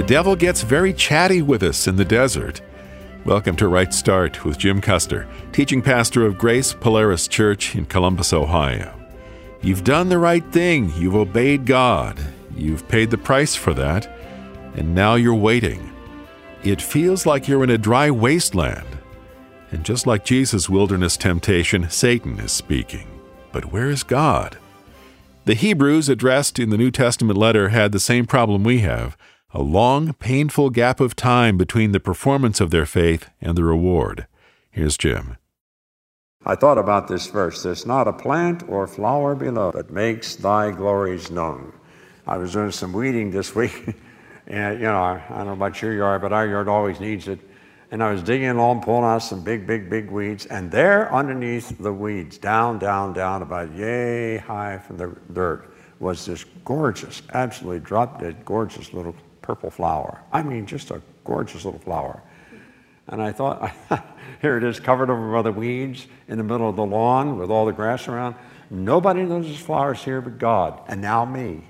The devil gets very chatty with us in the desert. Welcome to Right Start with Jim Custer, teaching pastor of Grace Polaris Church in Columbus, Ohio. You've done the right thing. You've obeyed God. You've paid the price for that. And now you're waiting. It feels like you're in a dry wasteland. And just like Jesus' wilderness temptation, Satan is speaking. But where is God? The Hebrews addressed in the New Testament letter had the same problem we have, a long, painful gap of time between the performance of their faith and the reward. Here's Jim. I thought about this verse. There's not a plant or flower below that makes thy glories known. I was doing some weeding this week, and I don't know about your yard, but our yard always needs it. And I was digging along, pulling out some big weeds, and there underneath the weeds, down, about yay high from the dirt, was this gorgeous, absolutely drop-dead gorgeous little purple flower. I mean, just a gorgeous little flower. And I thought, here it is, covered over by the weeds in the middle of the lawn with all the grass around. Nobody knows this flower's here but God, and now me.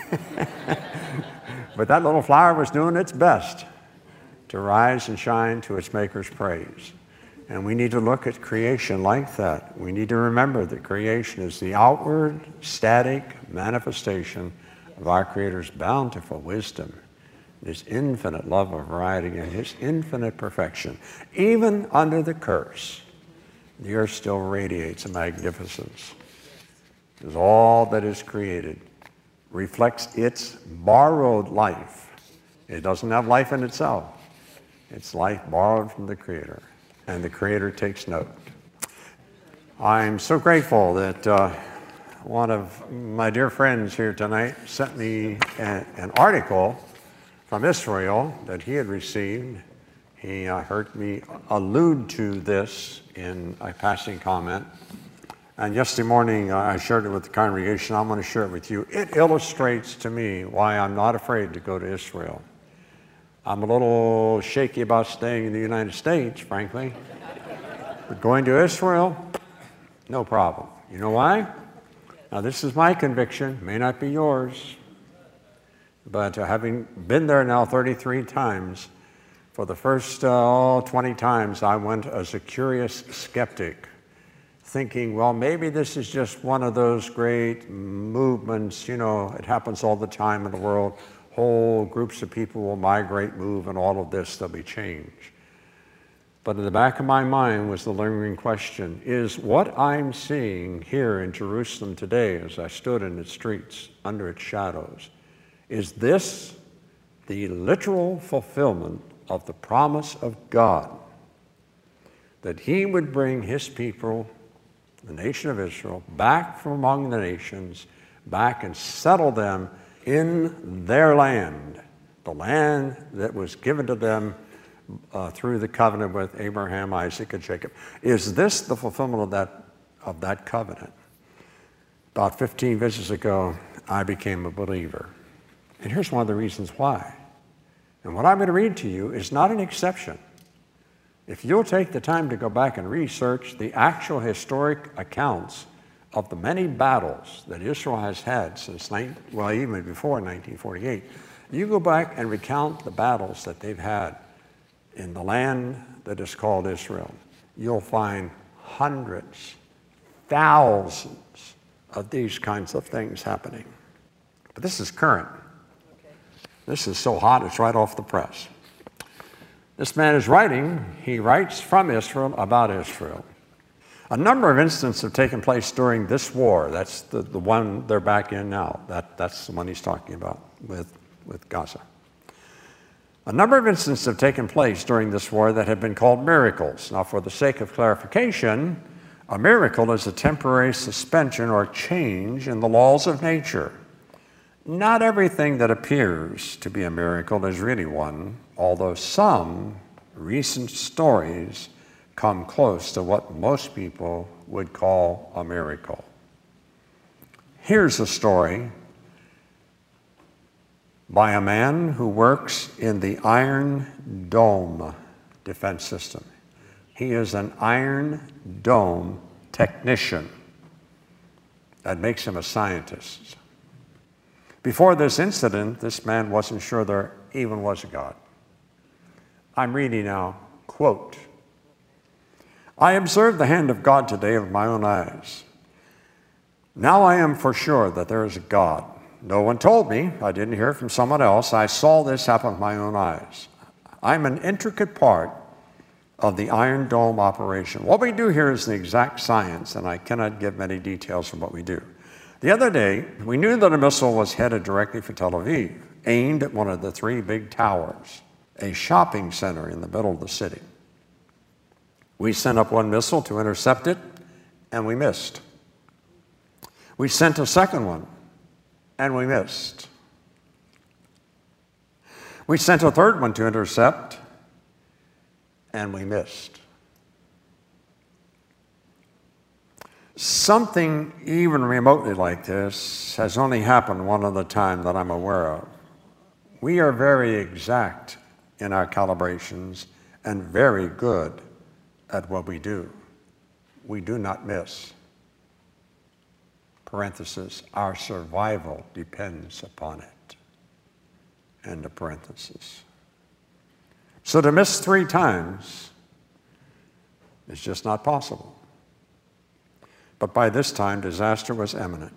But that little flower was doing its best to rise and shine to its maker's praise. And we need to look at creation like that. We need to remember that creation is the outward, static manifestation of our Creator's bountiful wisdom, His infinite love of variety, and His infinite perfection. Even under the curse, the earth still radiates a magnificence. Because all that is created reflects its borrowed life. It doesn't have life in itself. It's life borrowed from the Creator, and the Creator takes note. I'm so grateful that one of my dear friends here tonight sent me an article from Israel that he had received. He heard me allude to this in a passing comment. And yesterday morning, I shared it with the congregation. I'm going to share it with you. It illustrates to me why I'm not afraid to go to Israel. I'm a little shaky about staying in the United States, frankly. But going to Israel, no problem. You know why? Now, this is my conviction, may not be yours. But having been there now 33 times, for the first 20 times, I went as a curious skeptic, thinking, well, maybe this is just one of those great movements. It happens all the time in the world. Whole groups of people will migrate, move, and all of this, there'll be change. But in the back of my mind was the lingering question, is what I'm seeing here in Jerusalem today as I stood in its streets, under its shadows, is this the literal fulfillment of the promise of God that He would bring His people, the nation of Israel, back from among the nations, back and settle them in their land, the land that was given to them through the covenant with Abraham, Isaac, and Jacob? Is this the fulfillment of that covenant? About 15 visits ago, I became a believer. And here's one of the reasons why. And what I'm going to read to you is not an exception. If you'll take the time to go back and research the actual historic accounts of the many battles that Israel has had since, even before 1948, you go back and recount the battles that they've had in the land that is called Israel, you'll find hundreds, thousands of these kinds of things happening. But this is current. This is so hot, it's right off the press. This man is writing, he writes from Israel about Israel. A number of incidents have taken place during this war. That's the one they're back in now. That's the one he's talking about with Gaza. A number of incidents have taken place during this war that have been called miracles. Now, for the sake of clarification, a miracle is a temporary suspension or change in the laws of nature. Not everything that appears to be a miracle is really one, although some recent stories come close to what most people would call a miracle. Here's a story by a man who works in the Iron Dome defense system. He is an Iron Dome technician. That makes him a scientist. Before this incident, this man wasn't sure there even was a God. I'm reading now, quote, "I observed the hand of God today with my own eyes. Now I am for sure that there is a God. No one told me. I didn't hear it from someone else. I saw this happen with my own eyes. I'm an intricate part of the Iron Dome operation. What we do here is the exact science, and I cannot give many details of what we do. The other day, we knew that a missile was headed directly for Tel Aviv, aimed at one of the 3 big towers, a shopping center in the middle of the city. We sent up one missile to intercept it, and we missed. We sent a second one, and we missed. We sent a third one to intercept, and we missed. Something even remotely like this has only happened one other time that I'm aware of. We are very exact in our calibrations and very good at what we do. We do not miss. Parenthesis, our survival depends upon it. End of parenthesis. So to miss 3 times is just not possible. But by this time, disaster was imminent.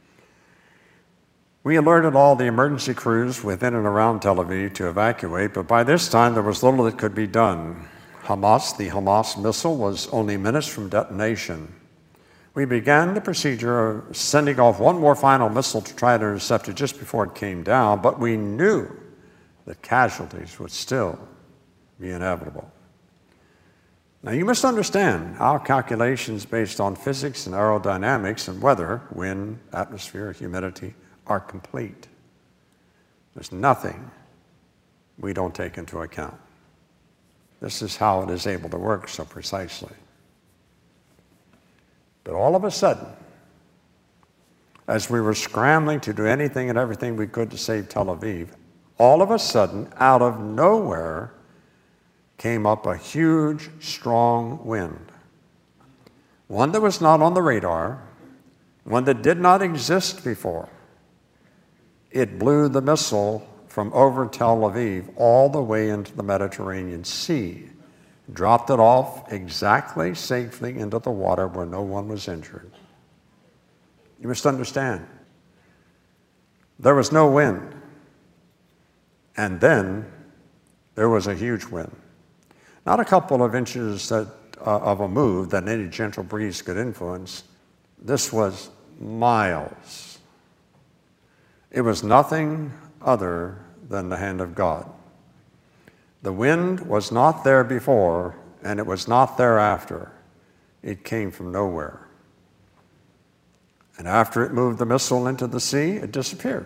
We alerted all the emergency crews within and around Tel Aviv to evacuate, but by this time there was little that could be done. The Hamas missile was only minutes from detonation. We began the procedure of sending off one more final missile to try to intercept it just before it came down, but we knew that casualties would still be inevitable. Now, you must understand, our calculations based on physics and aerodynamics and weather, wind, atmosphere, humidity, are complete. There's nothing we don't take into account. This is how it is able to work so precisely. But all of a sudden, as we were scrambling to do anything and everything we could to save Tel Aviv, all of a sudden, out of nowhere, came up a huge, strong wind. One that was not on the radar, one that did not exist before. It blew the missile from over Tel Aviv all the way into the Mediterranean Sea, dropped it off exactly safely into the water where no one was injured. You must understand, there was no wind, and then there was a huge wind. Not a couple of inches of a move that any gentle breeze could influence. This was miles. It was nothing other than the hand of God. The wind was not there before, and it was not there after. It came from nowhere. And after it moved the missile into the sea, it disappeared.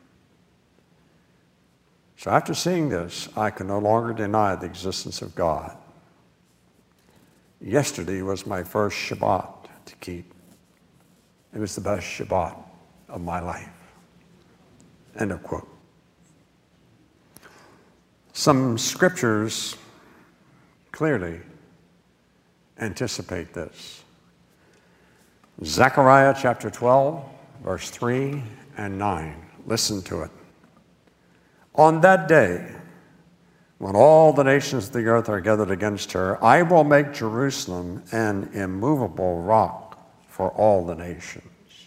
So after seeing this, I can no longer deny the existence of God. Yesterday was my first Shabbat to keep. It was the best Shabbat of my life. End of quote. Some scriptures clearly anticipate this. Zechariah chapter 12, verse 3 and 9. Listen to it. On that day, when all the nations of the earth are gathered against her, I will make Jerusalem an immovable rock for all the nations.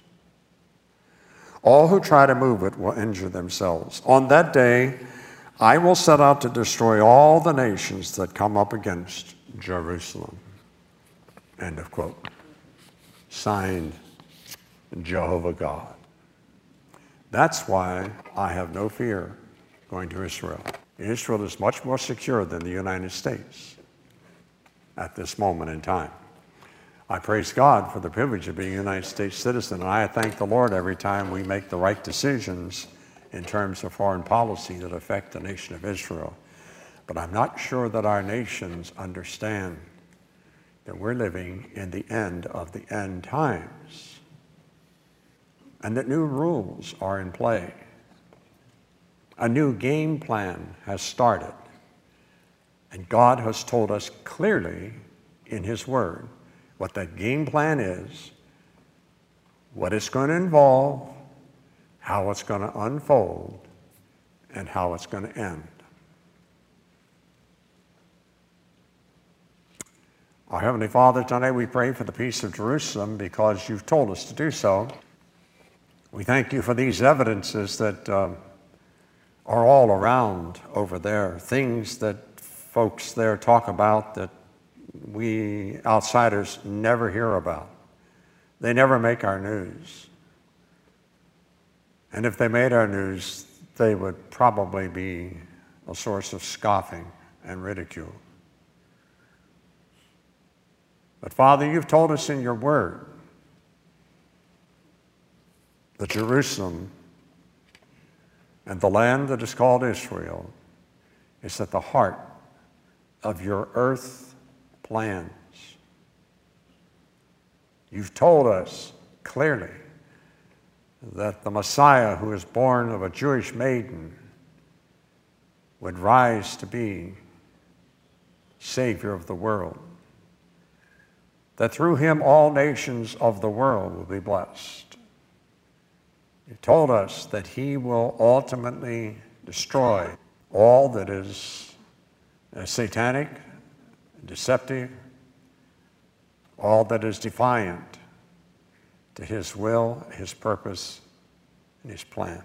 All who try to move it will injure themselves. On that day, I will set out to destroy all the nations that come up against Jerusalem. End of quote. Signed, Jehovah God. That's why I have no fear going to Israel. Israel is much more secure than the United States at this moment in time. I praise God for the privilege of being a United States citizen, and I thank the Lord every time we make the right decisions in terms of foreign policy that affect the nation of Israel. But I'm not sure that our nations understand that we're living in the end of the end times and that new rules are in play. A new game plan has started, and God has told us clearly in His Word what that game plan is, what it's going to involve, how it's going to unfold, and how it's going to end. Our Heavenly Father, tonight we pray for the peace of Jerusalem because you've told us to do so. We thank you for these evidences that are all around over there, things that folks there talk about that we outsiders never hear about. They never make our news. And if they made our news, they would probably be a source of scoffing and ridicule. But Father, you've told us in your word that Jerusalem and the land that is called Israel is at the heart of your earth plans. You've told us clearly that the Messiah, who is born of a Jewish maiden, would rise to be Savior of the world, that through him all nations of the world will be blessed. You told us that he will ultimately destroy all that is satanic, deceptive, all that is defiant to his will, his purpose, and his plan.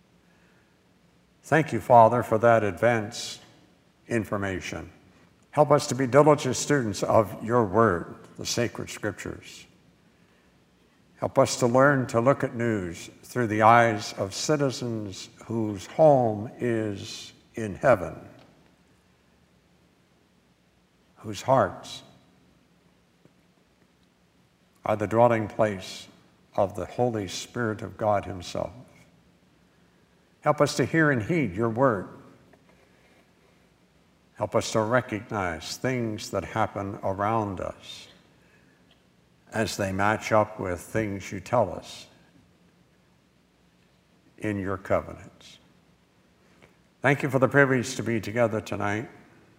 Thank you, Father, for that advance information. Help us to be diligent students of your word, the sacred scriptures. Help us to learn to look at news through the eyes of citizens whose home is in heaven, whose hearts are the dwelling place of the Holy Spirit of God himself. Help us to hear and heed your word. Help us to recognize things that happen around us as they match up with things you tell us in your covenants. Thank you for the privilege to be together tonight.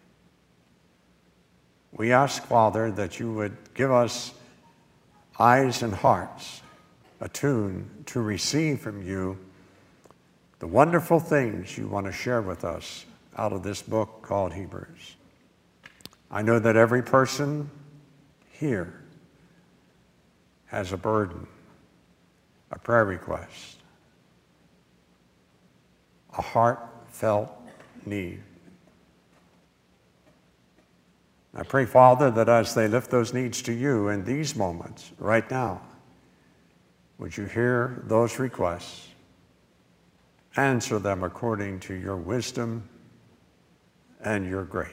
We ask, Father, that you would give us eyes and hearts attuned to receive from you the wonderful things you want to share with us out of this book called Hebrews. I know that every person here has a burden, a prayer request, a heartfelt need. I pray, Father, that as they lift those needs to you in these moments, right now, would you hear those requests, answer them according to your wisdom and your grace.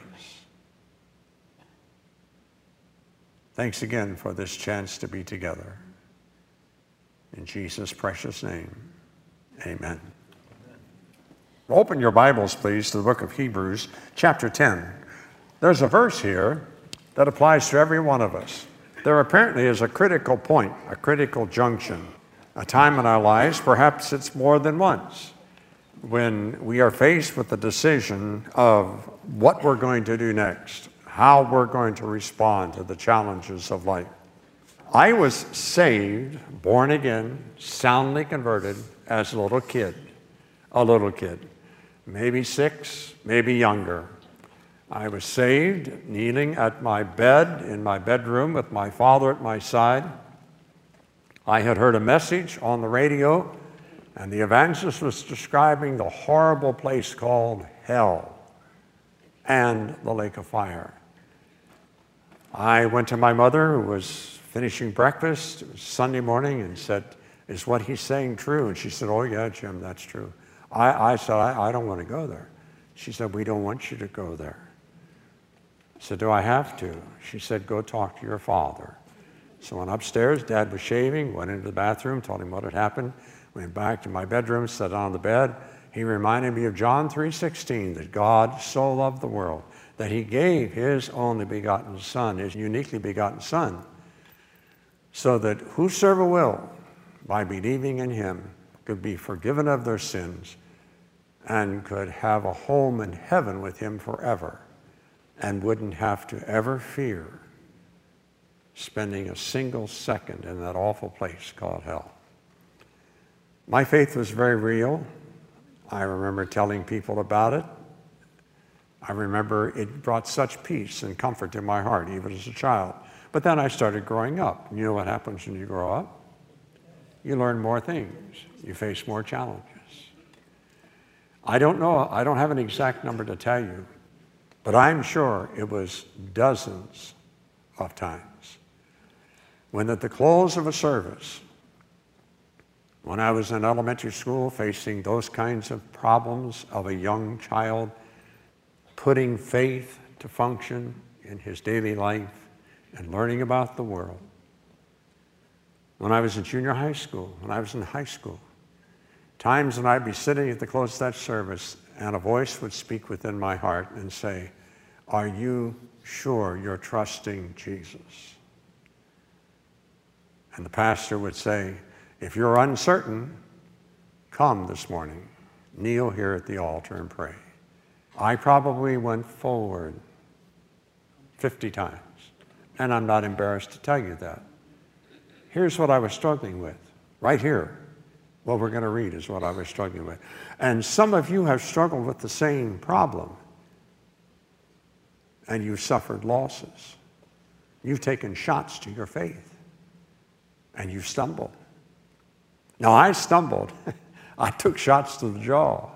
Thanks again for this chance to be together. In Jesus' precious name, amen. Open your Bibles, please, to the book of Hebrews, chapter 10. There's a verse here that applies to every one of us. There apparently is a critical point, a critical junction, a time in our lives, perhaps it's more than once, when we are faced with the decision of what we're going to do next, how we're going to respond to the challenges of life. I was saved, born again, soundly converted as a little kid, maybe 6, maybe younger. I was saved kneeling at my bed in my bedroom with my father at my side. I had heard a message on the radio, and the evangelist was describing the horrible place called hell and the lake of fire. I went to my mother, who was finishing breakfast. It was Sunday morning, and said, "Is what he's saying true?" And she said, "Oh yeah, Jim, that's true." I said, I don't want to go there. She said, "We don't want you to go there." I said, "Do I have to?" She said, "Go talk to your father." So I went upstairs. Dad was shaving, went into the bathroom, told him what had happened, went back to my bedroom, sat on the bed. He reminded me of John 3:16, that God so loved the world that he gave his only begotten Son, his uniquely begotten Son, so that whosoever will, by believing in him, could be forgiven of their sins and could have a home in heaven with him forever and wouldn't have to ever fear spending a single second in that awful place called hell. My faith was very real. I remember telling people about it. I remember it brought such peace and comfort to my heart, even as a child. But then I started growing up. You know what happens when you grow up? You learn more things. You face more challenges. I don't know, I don't have an exact number to tell you, but I'm sure it was dozens of times when at the close of a service, when I was in elementary school facing those kinds of problems of a young child, putting faith to function in his daily life and learning about the world. When I was in junior high school, when I was in high school, times when I'd be sitting at the close of that service and a voice would speak within my heart and say, "Are you sure you're trusting Jesus?" And the pastor would say, "If you're uncertain, come this morning, kneel here at the altar and pray." I probably went forward 50 times, and I'm not embarrassed to tell you that. Here's what I was struggling with, right here. What we're going to read is what I was struggling with. And some of you have struggled with the same problem, and you've suffered losses. You've taken shots to your faith, and you've stumbled. Now, I stumbled. I took shots to the jaw.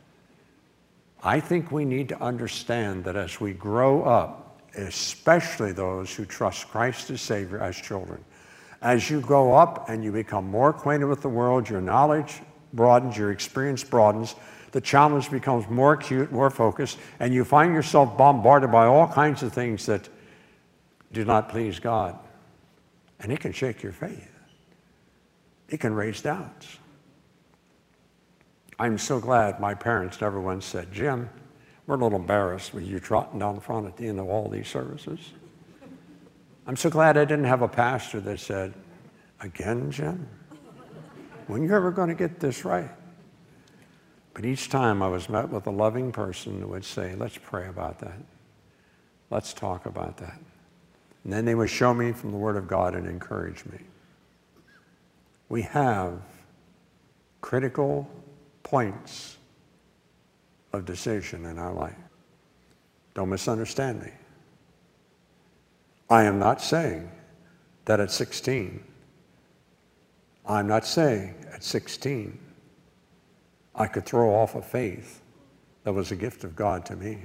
I think we need to understand that as we grow up, especially those who trust Christ as Savior as children, as you grow up and you become more acquainted with the world, your knowledge broadens, your experience broadens, the challenge becomes more acute, more focused, and you find yourself bombarded by all kinds of things that do not please God. And it can shake your faith. It can raise doubts. I'm so glad my parents never once said, "Jim, we're a little embarrassed with you trotting down the front at the end of all these services." I'm so glad I didn't have a pastor that said, "Again, Jim? When are you ever going to get this right?" But each time I was met with a loving person who would say, "Let's pray about that. Let's talk about that." And then they would show me from the Word of God and encourage me. We have critical points of decision in our life. Don't misunderstand me. I am not saying that at 16, I'm not saying at 16 I could throw off a faith that was a gift of God to me.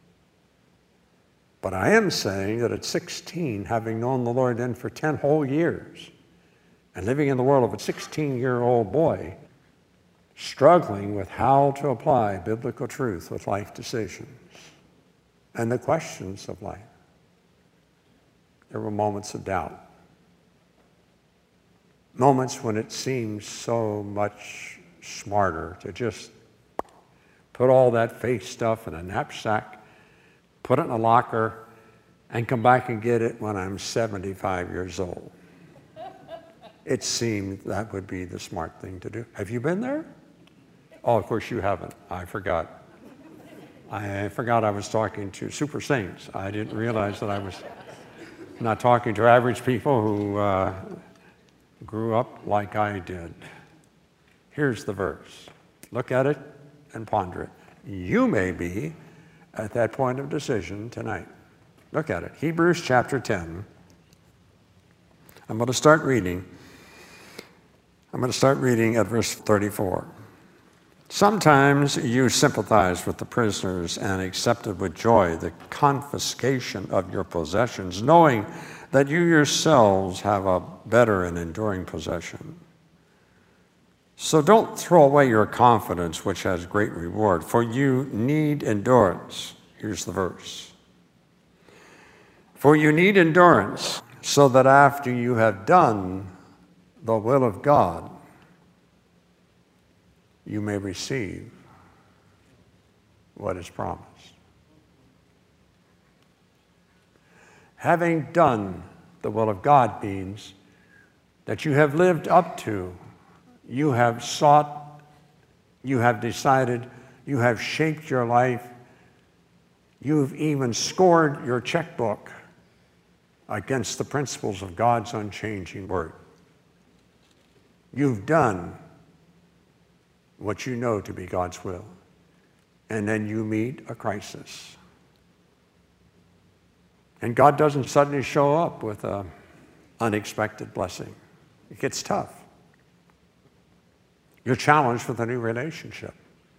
But I am saying that at 16, having known the Lord then for 10 whole years, and living in the world of a 16-year-old boy, struggling with how to apply biblical truth with life decisions and the questions of life, there were moments of doubt. Moments when it seemed so much smarter to just put all that faith stuff in a knapsack, put it in a locker, and come back and get it when I'm 75 years old. It seemed that would be the smart thing to do. Have you been there? Oh, of course you haven't. I forgot. I forgot I was talking to super saints. I didn't realize that I was not talking to average people who grew up like I did. Here's the verse. Look at it and ponder it. You may be at that point of decision tonight. Look at it. Hebrews chapter 10. I'm going to start reading at verse 34. Sometimes you sympathize with the prisoners and accepted with joy the confiscation of your possessions, knowing that you yourselves have a better and enduring possession. So don't throw away your confidence, which has great reward, for you need endurance. Here's the verse. For you need endurance, so that after you have done the will of God, you may receive what is promised. Having done the will of God means that you have lived up to, you have sought, you have decided, you have shaped your life, you've even scored your checkbook against the principles of God's unchanging word. You've done what you know to be God's will. And then you meet a crisis. And God doesn't suddenly show up with an unexpected blessing. It gets tough. You're challenged with a new relationship.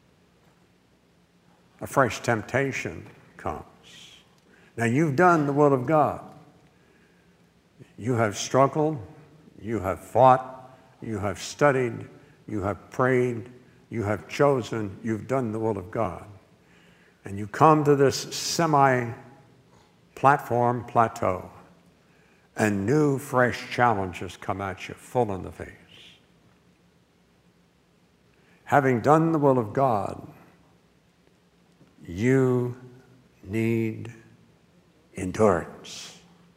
A fresh temptation comes. Now, you've done the will of God. You have struggled, you have fought, you have studied, you have prayed, you have chosen, you've done the will of God. And you come to this semi-platform plateau, and new, fresh challenges come at you, full in the face. Having done the will of God, you need endurance.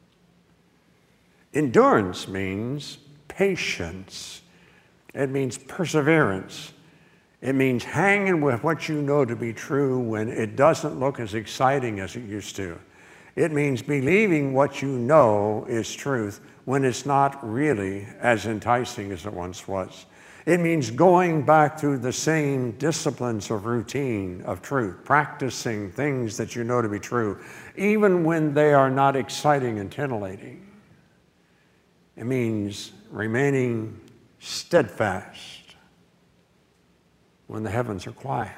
Endurance means patience. It means perseverance. It means hanging with what you know to be true when it doesn't look as exciting as it used to. It means believing what you know is truth when it's not really as enticing as it once was. It means going back through the same disciplines of routine, of truth, practicing things that you know to be true, even when they are not exciting and titillating. It means remaining steadfast when the heavens are quiet.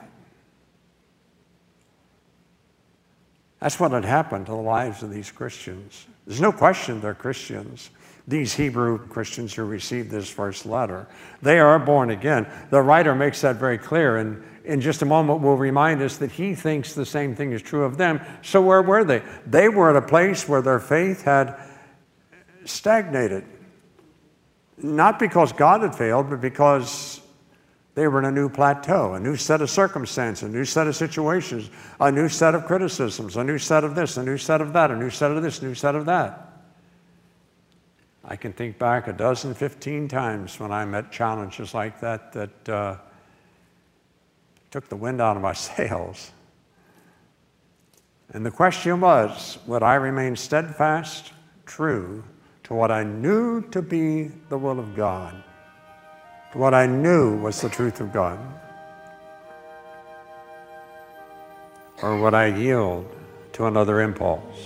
That's what had happened to the lives of these Christians. There's no question they're Christians. These Hebrew Christians who received this first letter, they are born again. The writer makes that very clear, and in just a moment will remind us that he thinks the same thing is true of them. So where were they? They were at a place where their faith had stagnated. Not because God had failed, but because they were in a new plateau, a new set of circumstances, a new set of situations, a new set of criticisms, a new set of this, a new set of that, a new set of this, a new set of that. I can think back 12, 15 times when I met challenges like that took the wind out of my sails. And the question was, would I remain steadfast, true to what I knew to be the will of God, to what I knew was the truth of God? Or would I yield to another impulse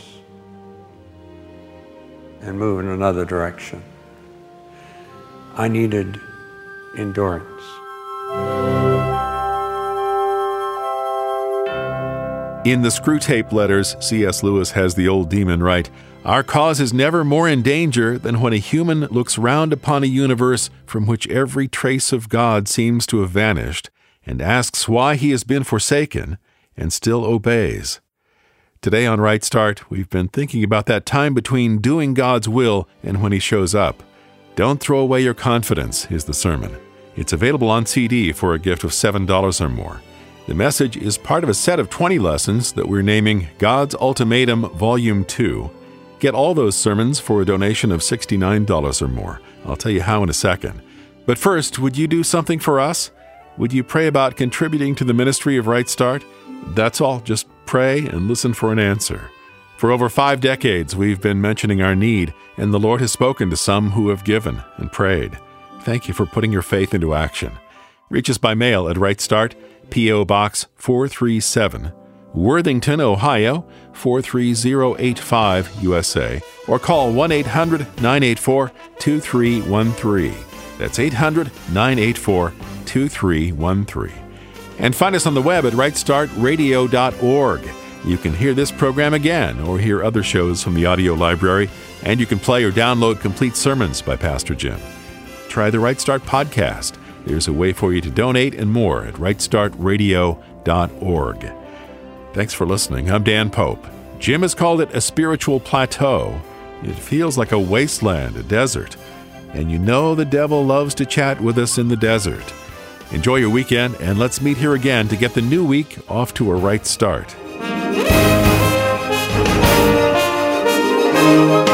and move in another direction? I needed endurance. In the Screwtape Letters, C.S. Lewis has the old demon write, "Our cause is never more in danger than when a human looks round upon a universe from which every trace of God seems to have vanished, and asks why he has been forsaken, and still obeys." Today on Right Start, we've been thinking about that time between doing God's will and when he shows up. Don't throw away your confidence is the sermon. It's available on CD for a gift of $7 or more. The message is part of a set of 20 lessons that we're naming God's Ultimatum Volume 2. Get all those sermons for a donation of $69 or more. I'll tell you how in a second. But first, would you do something for us? Would you pray about contributing to the ministry of Right Start? That's all. Just pray and listen for an answer. For over 5 decades, we've been mentioning our need, and the Lord has spoken to some who have given and prayed. Thank you for putting your faith into action. Reach us by mail at Right Start, P.O. Box 437, Worthington, Ohio 43085, USA, or call 1-800-984-2313. That's 800-984-2313. And find us on the web at rightstartradio.org. You can hear this program again or hear other shows from the audio library, and you can play or download complete sermons by Pastor Jim. Try the Right Start podcast. There's a way for you to donate and more at rightstartradio.org. Thanks for listening. I'm Dan Pope. Jim has called it a spiritual plateau. It feels like a wasteland, a desert. And you know the devil loves to chat with us in the desert. Enjoy your weekend, and let's meet here again to get the new week off to a right start.